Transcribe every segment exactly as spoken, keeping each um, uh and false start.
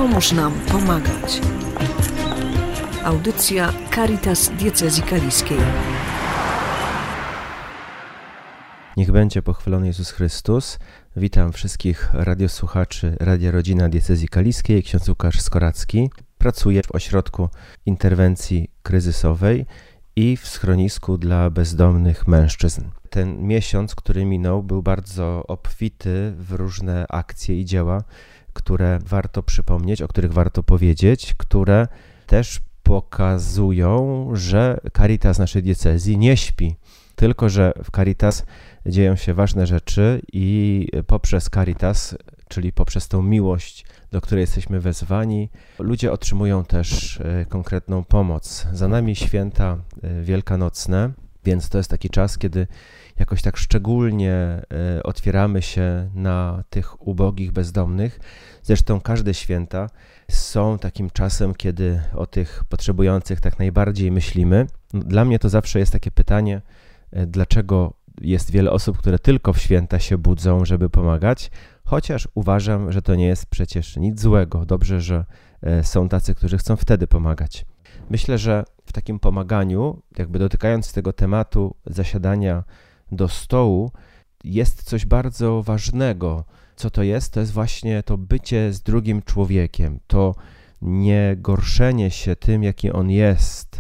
Pomóż nam pomagać. Audycja Caritas Diecezji Kaliskiej. Niech będzie pochwalony Jezus Chrystus. Witam wszystkich radiosłuchaczy Radia Rodzina Diecezji Kaliskiej. Ksiądz Łukasz Skoracki. Pracuję w ośrodku interwencji kryzysowej i w schronisku dla bezdomnych mężczyzn. Ten miesiąc, który minął, był bardzo obfity w różne akcje i dzieła, które warto przypomnieć, o których warto powiedzieć, które też pokazują, że Caritas naszej diecezji nie śpi, tylko że w Caritas dzieją się ważne rzeczy i poprzez Caritas, czyli poprzez tą miłość, do której jesteśmy wezwani, ludzie otrzymują też konkretną pomoc. Za nami święta wielkanocne, więc to jest taki czas, kiedy jakoś tak szczególnie otwieramy się na tych ubogich, bezdomnych. Zresztą każde święta są takim czasem, kiedy o tych potrzebujących tak najbardziej myślimy. Dla mnie to zawsze jest takie pytanie, dlaczego jest wiele osób, które tylko w święta się budzą, żeby pomagać, chociaż uważam, że to nie jest przecież nic złego. Dobrze, że są tacy, którzy chcą wtedy pomagać. Myślę, że w takim pomaganiu, jakby dotykając tego tematu zasiadania do stołu, jest coś bardzo ważnego. Co to jest? To jest właśnie to bycie z drugim człowiekiem, to nie gorszenie się tym, jaki on jest,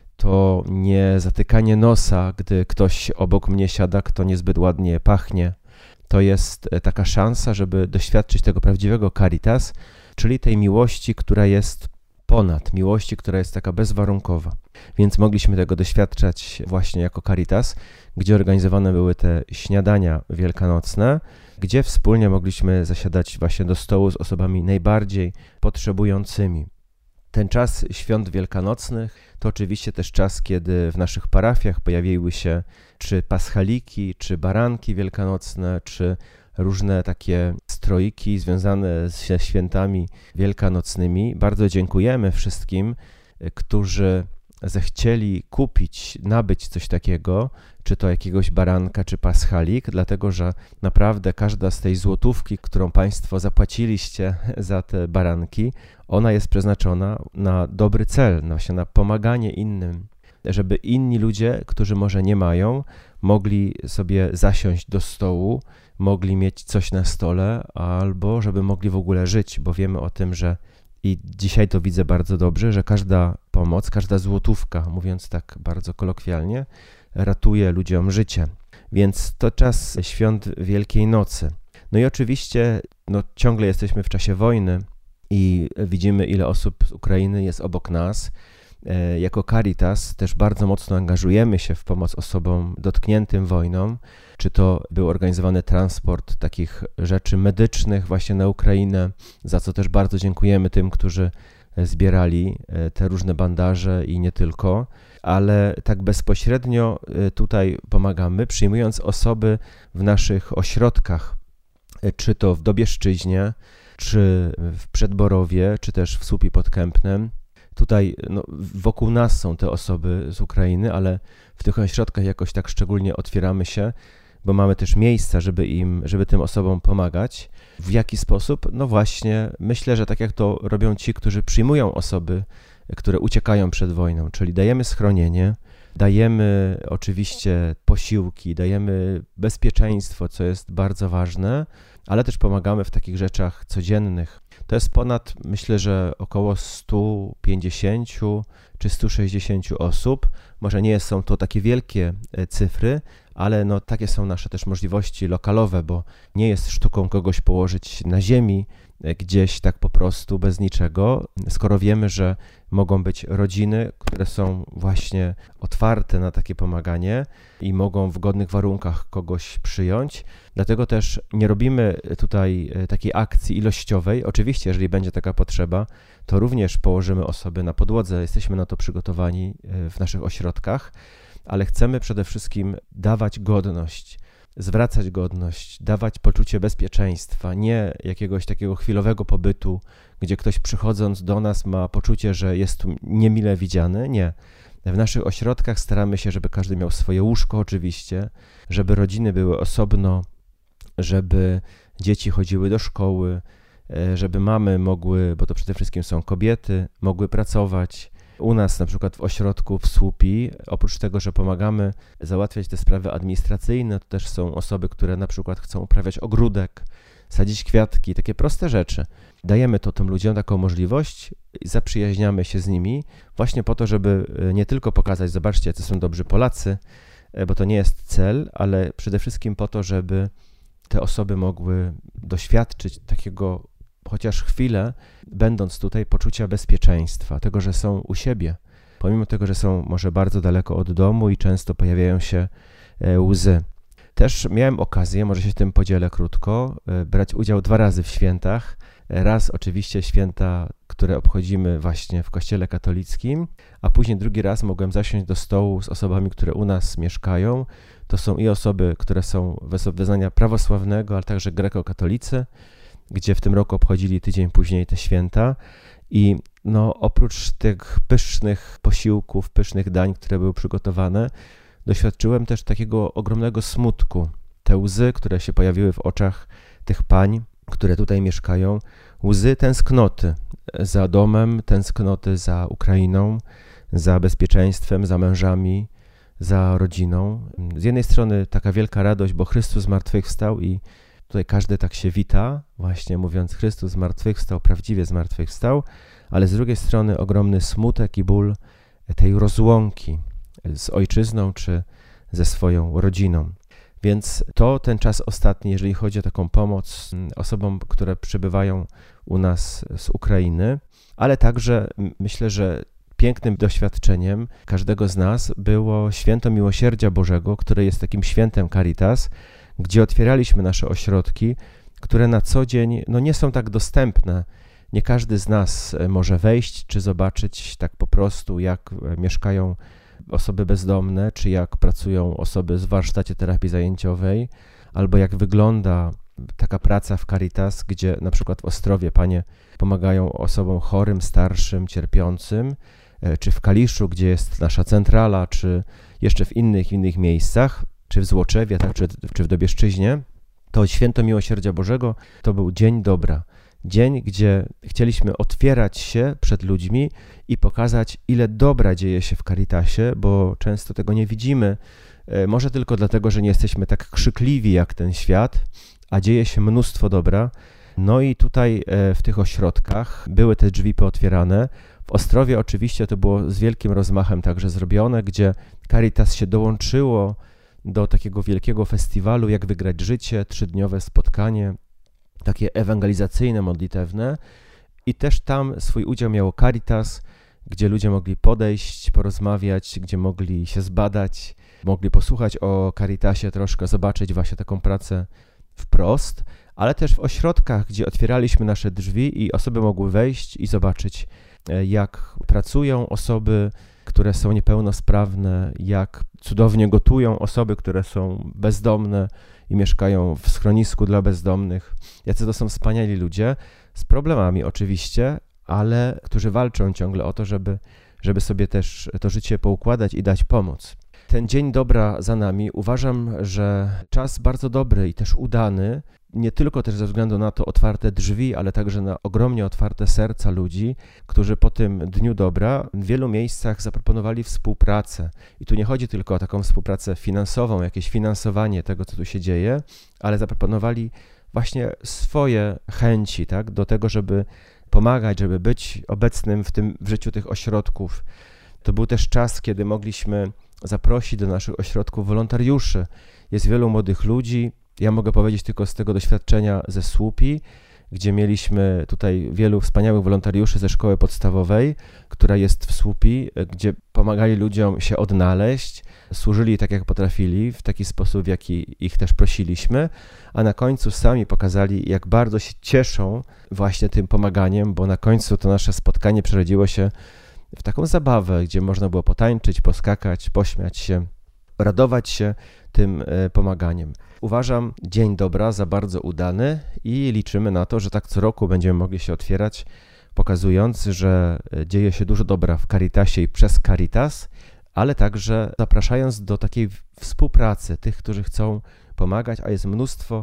to nie zatykanie nosa, gdy ktoś obok mnie siada, kto niezbyt ładnie pachnie. To jest taka szansa, żeby doświadczyć tego prawdziwego Caritas, czyli tej miłości, która jest ponad, miłości, która jest taka bezwarunkowa. Więc mogliśmy tego doświadczać właśnie jako Caritas, gdzie organizowane były te śniadania wielkanocne, gdzie wspólnie mogliśmy zasiadać właśnie do stołu z osobami najbardziej potrzebującymi. Ten czas świąt wielkanocnych to oczywiście też czas, kiedy w naszych parafiach pojawiły się czy paschaliki, czy baranki wielkanocne, czy różne takie stroiki związane ze świętami wielkanocnymi. Bardzo dziękujemy wszystkim, którzy zechcieli kupić, nabyć coś takiego, czy to jakiegoś baranka, czy paschalik, dlatego że naprawdę każda z tej złotówki, którą Państwo zapłaciliście za te baranki, ona jest przeznaczona na dobry cel, właśnie na pomaganie innym, żeby inni ludzie, którzy może nie mają, mogli sobie zasiąść do stołu, mogli mieć coś na stole, albo żeby mogli w ogóle żyć, bo wiemy o tym, że i dzisiaj to widzę bardzo dobrze, że każda pomoc, każda złotówka, mówiąc tak bardzo kolokwialnie, ratuje ludziom życie. Więc to czas świąt Wielkiej Nocy. No i oczywiście no, ciągle jesteśmy w czasie wojny i widzimy, ile osób z Ukrainy jest obok nas. Jako Caritas też bardzo mocno angażujemy się w pomoc osobom dotkniętym wojną, czy to był organizowany transport takich rzeczy medycznych właśnie na Ukrainę, za co też bardzo dziękujemy tym, którzy zbierali te różne bandaże i nie tylko, ale tak bezpośrednio tutaj pomagamy, przyjmując osoby w naszych ośrodkach, czy to w Dobieszczyźnie, czy w Przedborowie, czy też w Słupii pod Kępnem. Tutaj no, wokół nas są te osoby z Ukrainy, ale w tych ośrodkach jakoś tak szczególnie otwieramy się, bo mamy też miejsca, żeby im, żeby tym osobom pomagać. W jaki sposób? No właśnie, myślę, że tak jak to robią ci, którzy przyjmują osoby, które uciekają przed wojną, czyli dajemy schronienie, dajemy oczywiście posiłki, dajemy bezpieczeństwo, co jest bardzo ważne, ale też pomagamy w takich rzeczach codziennych. To jest ponad, myślę, że około sto pięćdziesiąt czy sto sześćdziesiąt osób. Może nie są to takie wielkie cyfry, ale no takie są nasze też możliwości lokalowe, bo nie jest sztuką kogoś położyć na ziemi, gdzieś tak po prostu bez niczego, skoro wiemy, że mogą być rodziny, które są właśnie otwarte na takie pomaganie i mogą w godnych warunkach kogoś przyjąć. Dlatego też nie robimy tutaj takiej akcji ilościowej. Oczywiście, jeżeli będzie taka potrzeba, to również położymy osoby na podłodze. Jesteśmy na to przygotowani w naszych ośrodkach, ale chcemy przede wszystkim dawać godność, zwracać godność, dawać poczucie bezpieczeństwa, nie jakiegoś takiego chwilowego pobytu, gdzie ktoś przychodząc do nas ma poczucie, że jest tu niemile widziany. Nie. W naszych ośrodkach staramy się, żeby każdy miał swoje łóżko oczywiście, żeby rodziny były osobno, żeby dzieci chodziły do szkoły, żeby mamy mogły, bo to przede wszystkim są kobiety, mogły pracować. U nas na przykład w ośrodku w Słupi, oprócz tego, że pomagamy załatwiać te sprawy administracyjne, to też są osoby, które na przykład chcą uprawiać ogródek, sadzić kwiatki, takie proste rzeczy. Dajemy to tym ludziom taką możliwość i zaprzyjaźniamy się z nimi właśnie po to, żeby nie tylko pokazać, zobaczcie, jacy są dobrzy Polacy, bo to nie jest cel, ale przede wszystkim po to, żeby te osoby mogły doświadczyć takiego chociaż chwilę, będąc tutaj, poczucia bezpieczeństwa, tego, że są u siebie, pomimo tego, że są może bardzo daleko od domu i często pojawiają się łzy. Też miałem okazję, może się tym podzielę krótko, brać udział dwa razy w świętach. Raz oczywiście święta, które obchodzimy właśnie w Kościele katolickim, a później drugi raz mogłem zasiąść do stołu z osobami, które u nas mieszkają. To są i osoby, które są wyznania prawosławnego, ale także grekokatolicy, gdzie w tym roku obchodzili tydzień później te święta. I no, oprócz tych pysznych posiłków, pysznych dań, które były przygotowane, doświadczyłem też takiego ogromnego smutku. Te łzy, które się pojawiły w oczach tych pań, które tutaj mieszkają, łzy tęsknoty za domem, tęsknoty za Ukrainą, za bezpieczeństwem, za mężami, za rodziną. Z jednej strony taka wielka radość, bo Chrystus zmartwychwstał i tutaj każdy tak się wita, właśnie mówiąc Chrystus zmartwychwstał, prawdziwie zmartwychwstał, ale z drugiej strony ogromny smutek i ból tej rozłąki z ojczyzną czy ze swoją rodziną. Więc to ten czas ostatni, jeżeli chodzi o taką pomoc osobom, które przybywają u nas z Ukrainy, ale także myślę, że pięknym doświadczeniem każdego z nas było Święto Miłosierdzia Bożego, które jest takim świętem Caritas, gdzie otwieraliśmy nasze ośrodki, które na co dzień no, nie są tak dostępne. Nie każdy z nas może wejść czy zobaczyć tak po prostu, jak mieszkają osoby bezdomne, czy jak pracują osoby z warsztacie terapii zajęciowej, albo jak wygląda taka praca w Caritas, gdzie na przykład w Ostrowie panie pomagają osobom chorym, starszym, cierpiącym, czy w Kaliszu, gdzie jest nasza centrala, czy jeszcze w innych innych miejscach, czy w Złoczewie, tak, czy, czy w Dobieszczyźnie. To Święto Miłosierdzia Bożego to był dzień dobra. Dzień, gdzie chcieliśmy otwierać się przed ludźmi i pokazać, ile dobra dzieje się w Caritasie, bo często tego nie widzimy. Może tylko dlatego, że nie jesteśmy tak krzykliwi jak ten świat, a dzieje się mnóstwo dobra. No i tutaj w tych ośrodkach były te drzwi pootwierane. W Ostrowie oczywiście to było z wielkim rozmachem także zrobione, gdzie Caritas się dołączyło do takiego wielkiego festiwalu Jak wygrać życie, trzydniowe spotkanie, takie ewangelizacyjne, modlitewne, i też tam swój udział miało Caritas, gdzie ludzie mogli podejść, porozmawiać, gdzie mogli się zbadać, mogli posłuchać o Caritasie troszkę, zobaczyć właśnie taką pracę wprost, ale też w ośrodkach, gdzie otwieraliśmy nasze drzwi i osoby mogły wejść i zobaczyć, jak pracują osoby, które są niepełnosprawne, jak cudownie gotują osoby, które są bezdomne i mieszkają w schronisku dla bezdomnych. Jacy to są wspaniali ludzie, z problemami oczywiście, ale którzy walczą ciągle o to, żeby, żeby sobie też to życie poukładać i dać pomoc. Ten dzień dobra za nami. Uważam, że czas bardzo dobry i też udany, nie tylko też ze względu na to otwarte drzwi, ale także na ogromnie otwarte serca ludzi, którzy po tym Dniu Dobra w wielu miejscach zaproponowali współpracę. I tu nie chodzi tylko o taką współpracę finansową, jakieś finansowanie tego, co tu się dzieje, ale zaproponowali właśnie swoje chęci, tak, do tego, żeby pomagać, żeby być obecnym w tym w życiu tych ośrodków. To był też czas, kiedy mogliśmy zaprosić do naszych ośrodków wolontariuszy. Jest wielu młodych ludzi. Ja mogę powiedzieć tylko z tego doświadczenia ze Słupi, gdzie mieliśmy tutaj wielu wspaniałych wolontariuszy ze szkoły podstawowej, która jest w Słupi, gdzie pomagali ludziom się odnaleźć, służyli tak jak potrafili, w taki sposób, w jaki ich też prosiliśmy, a na końcu sami pokazali, jak bardzo się cieszą właśnie tym pomaganiem, bo na końcu to nasze spotkanie przerodziło się w taką zabawę, gdzie można było potańczyć, poskakać, pośmiać się, radować się tym pomaganiem. Uważam Dzień Dobra za bardzo udany i liczymy na to, że tak co roku będziemy mogli się otwierać, pokazując, że dzieje się dużo dobra w Caritasie i przez Caritas, ale także zapraszając do takiej współpracy tych, którzy chcą pomagać, a jest mnóstwo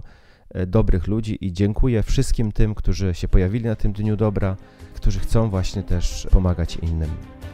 dobrych ludzi i dziękuję wszystkim tym, którzy się pojawili na tym Dniu Dobra, którzy chcą właśnie też pomagać innym.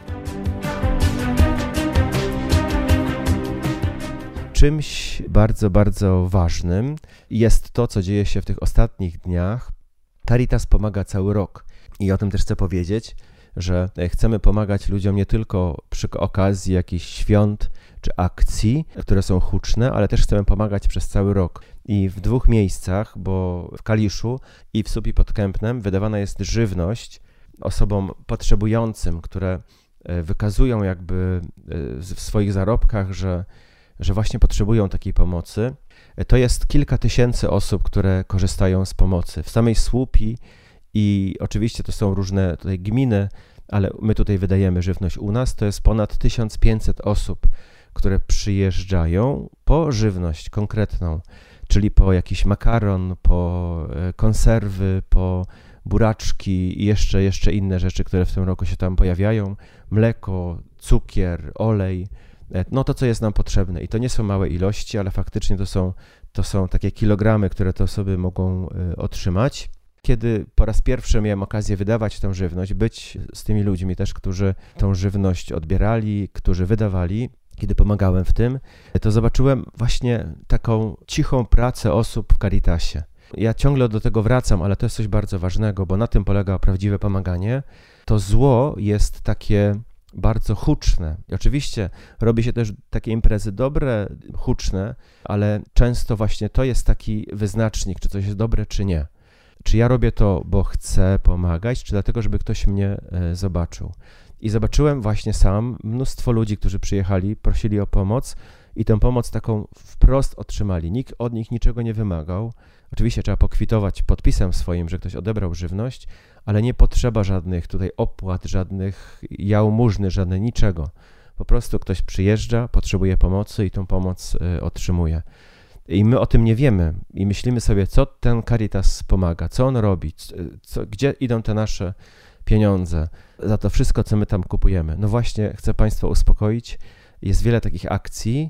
Czymś bardzo, bardzo ważnym jest to, co dzieje się w tych ostatnich dniach. Caritas pomaga cały rok i o tym też chcę powiedzieć, że chcemy pomagać ludziom nie tylko przy okazji jakichś świąt czy akcji, które są huczne, ale też chcemy pomagać przez cały rok. I w dwóch miejscach, bo w Kaliszu i w Słupii pod Kępnem wydawana jest żywność osobom potrzebującym, które wykazują jakby w swoich zarobkach, że, że właśnie potrzebują takiej pomocy. To jest kilka tysięcy osób, które korzystają z pomocy. W samej Słupii i oczywiście to są różne tutaj gminy, ale my tutaj wydajemy żywność u nas, to jest ponad tysiąc pięćset osób, które przyjeżdżają po żywność konkretną, czyli po jakiś makaron, po konserwy, po buraczki i jeszcze, jeszcze inne rzeczy, które w tym roku się tam pojawiają, mleko, cukier, olej, no to, co jest nam potrzebne. I to nie są małe ilości, ale faktycznie to są, to są takie kilogramy, które te osoby mogą otrzymać. Kiedy po raz pierwszy miałem okazję wydawać tę żywność, być z tymi ludźmi też, którzy tą żywność odbierali, którzy wydawali, kiedy pomagałem w tym, to zobaczyłem właśnie taką cichą pracę osób w Caritasie. Ja ciągle do tego wracam, ale to jest coś bardzo ważnego, bo na tym polega prawdziwe pomaganie. To zło jest takie bardzo huczne. I oczywiście robi się też takie imprezy dobre, huczne, ale często właśnie to jest taki wyznacznik, czy coś jest dobre, czy nie. Czy ja robię to, bo chcę pomagać, czy dlatego, żeby ktoś mnie zobaczył. I zobaczyłem właśnie sam mnóstwo ludzi, którzy przyjechali, prosili o pomoc i tę pomoc taką wprost otrzymali. Nikt od nich niczego nie wymagał. Oczywiście trzeba pokwitować podpisem swoim, że ktoś odebrał żywność, ale nie potrzeba żadnych tutaj opłat, żadnych jałmużny, żadne niczego. Po prostu ktoś przyjeżdża, potrzebuje pomocy i tą pomoc y, otrzymuje. I my o tym nie wiemy i myślimy sobie, co ten Caritas pomaga, co on robi, co, gdzie idą te nasze pieniądze za to wszystko, co my tam kupujemy. No właśnie, chcę Państwa uspokoić, jest wiele takich akcji,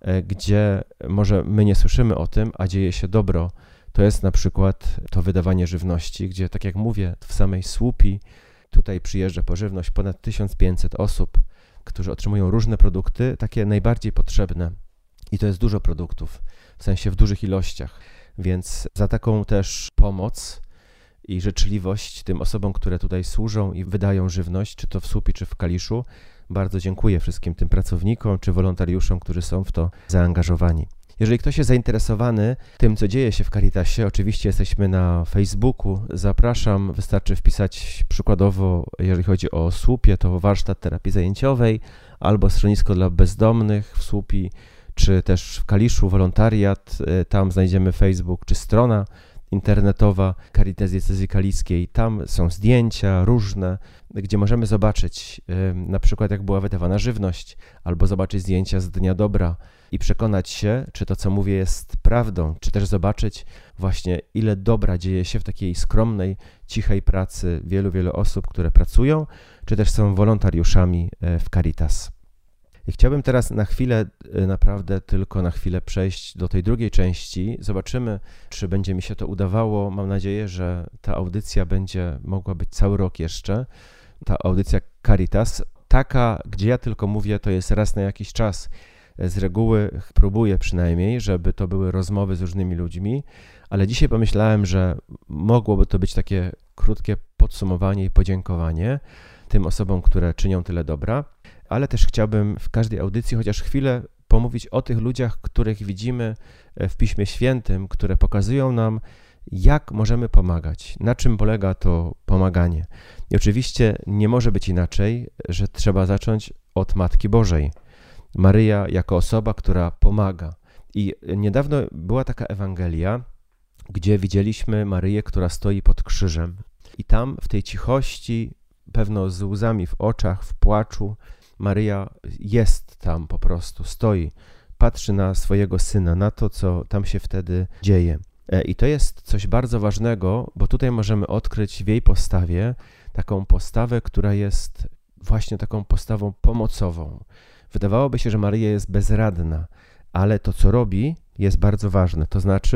gdzie może my nie słyszymy o tym, a dzieje się dobro. To jest na przykład to wydawanie żywności, gdzie, tak jak mówię, w samej Słupii tutaj przyjeżdża po żywność ponad tysiąc pięćset osób, którzy otrzymują różne produkty, takie najbardziej potrzebne. I to jest dużo produktów, w sensie w dużych ilościach. Więc za taką też pomoc i życzliwość tym osobom, które tutaj służą i wydają żywność, czy to w Słupii, czy w Kaliszu, bardzo dziękuję wszystkim tym pracownikom, czy wolontariuszom, którzy są w to zaangażowani. Jeżeli ktoś jest zainteresowany tym, co dzieje się w Caritasie, oczywiście jesteśmy na Facebooku, zapraszam, wystarczy wpisać przykładowo, jeżeli chodzi o Słupię, to warsztat terapii zajęciowej, albo schronisko dla bezdomnych w Słupii, czy też w Kaliszu wolontariat, tam znajdziemy Facebook, czy strona internetowa Caritas Diecezji Kaliskiej. Tam są zdjęcia różne, gdzie możemy zobaczyć na przykład, jak była wydawana żywność, albo zobaczyć zdjęcia z Dnia Dobra i przekonać się, czy to, co mówię, jest prawdą, czy też zobaczyć właśnie, ile dobra dzieje się w takiej skromnej, cichej pracy wielu, wielu osób, które pracują, czy też są wolontariuszami w Caritas. I chciałbym teraz na chwilę, naprawdę tylko na chwilę przejść do tej drugiej części. Zobaczymy, czy będzie mi się to udawało. Mam nadzieję, że ta audycja będzie mogła być cały rok jeszcze. Ta audycja Caritas, taka, gdzie ja tylko mówię, to jest raz na jakiś czas. Z reguły próbuję przynajmniej, żeby to były rozmowy z różnymi ludźmi, ale dzisiaj pomyślałem, że mogłoby to być takie krótkie podsumowanie i podziękowanie tym osobom, które czynią tyle dobra, ale też chciałbym w każdej audycji chociaż chwilę pomówić o tych ludziach, których widzimy w Piśmie Świętym, które pokazują nam, jak możemy pomagać, na czym polega to pomaganie. I oczywiście nie może być inaczej, że trzeba zacząć od Matki Bożej. Maryja jako osoba, która pomaga. I niedawno była taka Ewangelia, gdzie widzieliśmy Maryję, która stoi pod krzyżem. I tam w tej cichości, pewno z łzami w oczach, w płaczu, Maryja jest tam po prostu, stoi, patrzy na swojego syna, na to, co tam się wtedy dzieje. I to jest coś bardzo ważnego, bo tutaj możemy odkryć w jej postawie taką postawę, która jest właśnie taką postawą pomocową. Wydawałoby się, że Maryja jest bezradna, ale to, co robi, jest bardzo ważne. To znaczy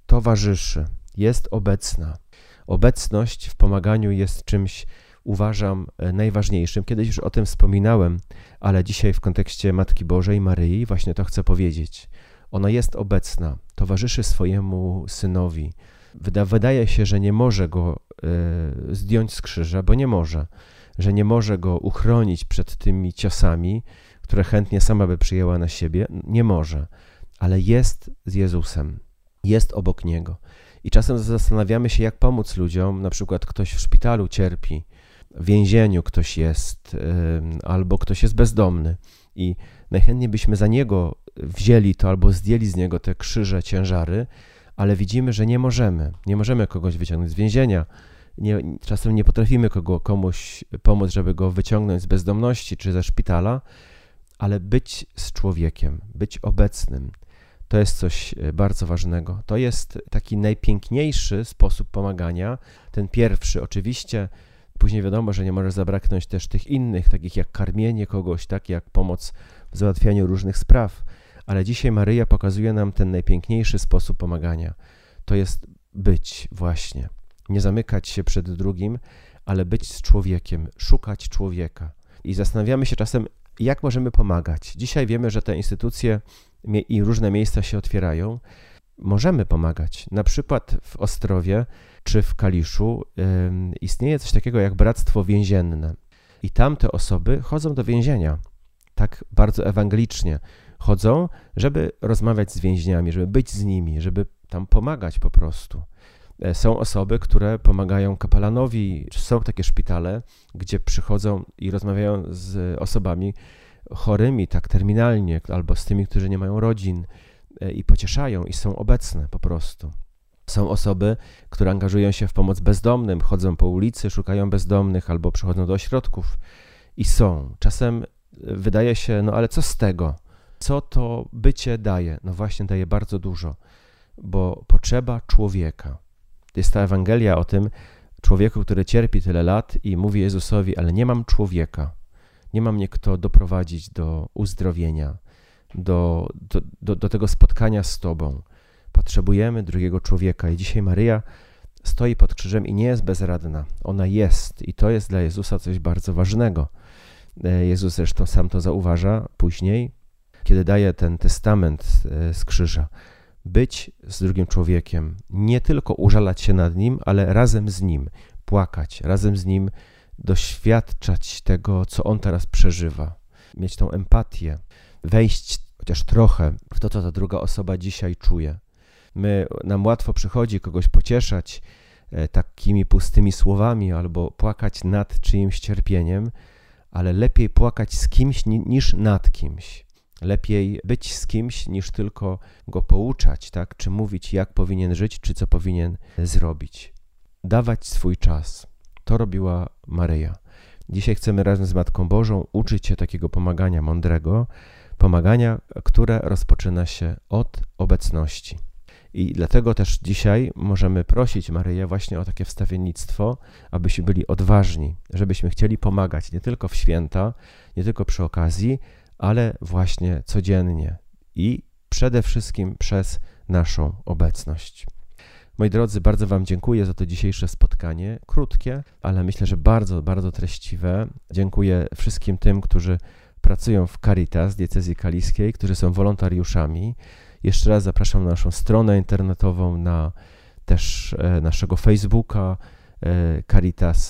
towarzyszy, jest obecna. Obecność w pomaganiu jest czymś, uważam, najważniejszym. Kiedyś już o tym wspominałem, ale dzisiaj w kontekście Matki Bożej, Maryi, właśnie to chcę powiedzieć. Ona jest obecna, towarzyszy swojemu Synowi. Wyda, wydaje się, że nie może Go y, zdjąć z krzyża, bo nie może. Że nie może Go uchronić przed tymi ciosami, które chętnie sama by przyjęła na siebie. Nie może, ale jest z Jezusem, jest obok Niego. I czasem zastanawiamy się, jak pomóc ludziom, na przykład ktoś w szpitalu cierpi, w więzieniu ktoś jest, y, albo ktoś jest bezdomny i najchętniej byśmy za niego wzięli to albo zdjęli z niego te krzyże, ciężary, ale widzimy, że nie możemy. Nie możemy kogoś wyciągnąć z więzienia. Nie, czasem nie potrafimy kogo, komuś pomóc, żeby go wyciągnąć z bezdomności czy ze szpitala, ale być z człowiekiem, być obecnym. To jest coś bardzo ważnego. To jest taki najpiękniejszy sposób pomagania. Ten pierwszy oczywiście, później wiadomo, że nie może zabraknąć też tych innych, takich jak karmienie kogoś, tak jak pomoc w załatwianiu różnych spraw. Ale dzisiaj Maryja pokazuje nam ten najpiękniejszy sposób pomagania. To jest być właśnie. Nie zamykać się przed drugim, ale być z człowiekiem, szukać człowieka. I zastanawiamy się czasem, jak możemy pomagać. Dzisiaj wiemy, że te instytucje i różne miejsca się otwierają. Możemy pomagać. Na przykład w Ostrowie czy w Kaliszu yy, istnieje coś takiego jak bractwo więzienne. I tam te osoby chodzą do więzienia. Tak bardzo ewangelicznie. Chodzą, żeby rozmawiać z więźniami, żeby być z nimi, żeby tam pomagać po prostu. Są osoby, które pomagają kapelanowi. Są takie szpitale, gdzie przychodzą i rozmawiają z osobami chorymi, tak terminalnie, albo z tymi, którzy nie mają rodzin i pocieszają i są obecne po prostu. Są osoby, które angażują się w pomoc bezdomnym, chodzą po ulicy, szukają bezdomnych albo przychodzą do ośrodków i są. Czasem wydaje się, no ale co z tego? Co to bycie daje? No właśnie daje bardzo dużo, bo potrzeba człowieka. Jest ta Ewangelia o tym człowieku, który cierpi tyle lat i mówi Jezusowi, ale nie mam człowieka, nie mam mnie kto doprowadzić do uzdrowienia, do, do, do, do tego spotkania z Tobą. Potrzebujemy drugiego człowieka i dzisiaj Maryja stoi pod krzyżem i nie jest bezradna. Ona jest i to jest dla Jezusa coś bardzo ważnego. Jezus zresztą sam to zauważa później, kiedy daje ten testament z krzyża. Być z drugim człowiekiem, nie tylko użalać się nad nim, ale razem z nim płakać, razem z nim doświadczać tego, co on teraz przeżywa. Mieć tą empatię, wejść chociaż trochę w to, co ta druga osoba dzisiaj czuje. My, nam łatwo przychodzi kogoś pocieszać e, takimi pustymi słowami albo płakać nad czyimś cierpieniem, ale lepiej płakać z kimś ni- niż nad kimś. Lepiej być z kimś, niż tylko go pouczać, tak? Czy mówić, jak powinien żyć, czy co powinien zrobić. Dawać swój czas. To robiła Maryja. Dzisiaj chcemy razem z Matką Bożą uczyć się takiego pomagania mądrego, pomagania, które rozpoczyna się od obecności. I dlatego też dzisiaj możemy prosić Maryję właśnie o takie wstawiennictwo, abyśmy byli odważni, żebyśmy chcieli pomagać nie tylko w święta, nie tylko przy okazji, ale właśnie codziennie i przede wszystkim przez naszą obecność. Moi drodzy, bardzo Wam dziękuję za to dzisiejsze spotkanie. Krótkie, ale myślę, że bardzo, bardzo treściwe. Dziękuję wszystkim tym, którzy pracują w Caritas Diecezji Kaliskiej, którzy są wolontariuszami. Jeszcze raz zapraszam na naszą stronę internetową, na też e, naszego Facebooka e, Caritas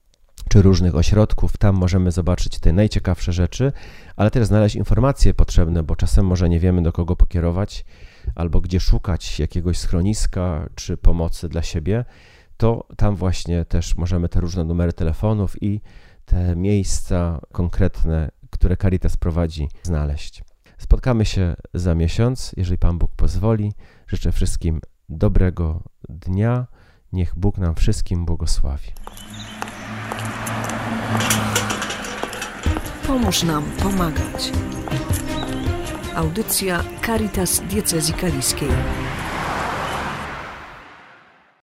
czy różnych ośrodków. Tam możemy zobaczyć te najciekawsze rzeczy, ale też znaleźć informacje potrzebne, bo czasem może nie wiemy, do kogo pokierować albo gdzie szukać jakiegoś schroniska czy pomocy dla siebie, to tam właśnie też możemy te różne numery telefonów i te miejsca konkretne, które Caritas prowadzi, znaleźć. Spotkamy się za miesiąc, jeżeli Pan Bóg pozwoli. Życzę wszystkim dobrego dnia. Niech Bóg nam wszystkim błogosławi. Pomóż nam pomagać. Audycja Caritas Diecezji Kaliskiej.